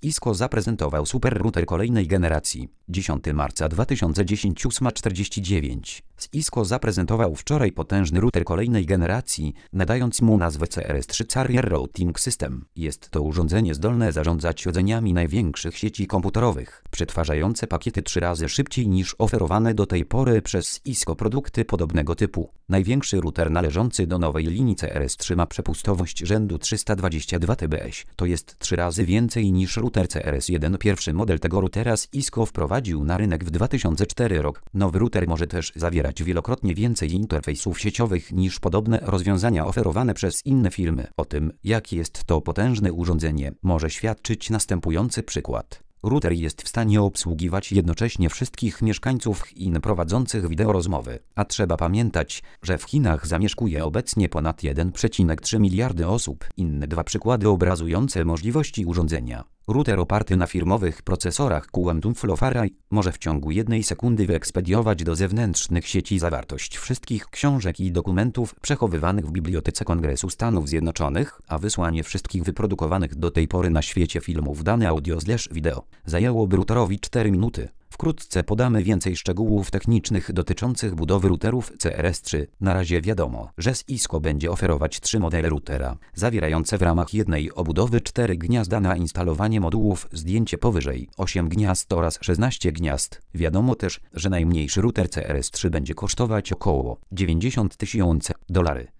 Cisco zaprezentował superrouter kolejnej generacji. 10 marca 2010 8:49. Cisco zaprezentował wczoraj potężny router kolejnej generacji, nadając mu nazwę CRS3 Carrier Routing System. Jest to urządzenie zdolne zarządzać chodzeniami największych sieci komputerowych, przetwarzające pakiety 3 razy szybciej niż oferowane do tej pory przez Cisco produkty podobnego typu. Największy router należący do nowej linii CRS3 ma przepustowość rzędu 322 TBS. To jest 3 razy więcej niż router CRS1. Pierwszy model tego routera Cisco wprowadził na rynek w 2004 rok. Nowy router może też zawierać wielokrotnie więcej interfejsów sieciowych niż podobne rozwiązania oferowane przez inne firmy. O tym, jak jest to potężne urządzenie, może świadczyć następujący przykład. Router jest w stanie obsługiwać jednocześnie wszystkich mieszkańców Chin prowadzących wideorozmowy, a trzeba pamiętać, że w Chinach zamieszkuje obecnie ponad 1,3 miliardy osób. Inne dwa przykłady obrazujące możliwości urządzenia. Router oparty na firmowych procesorach Quantum Flow Array może w ciągu 1 sekundy wyekspediować do zewnętrznych sieci zawartość wszystkich książek i dokumentów przechowywanych w Bibliotece Kongresu Stanów Zjednoczonych, a wysłanie wszystkich wyprodukowanych do tej pory na świecie filmów dane audio/wideo zajęłoby routerowi 4 minuty. Wkrótce podamy więcej szczegółów technicznych dotyczących budowy routerów CRS3. Na razie wiadomo, że Cisco będzie oferować 3 modele routera, zawierające w ramach jednej obudowy 4 gniazda na instalowanie modułów, zdjęcie powyżej 8 gniazd oraz 16 gniazd. Wiadomo też, że najmniejszy router CRS3 będzie kosztować około $90,000.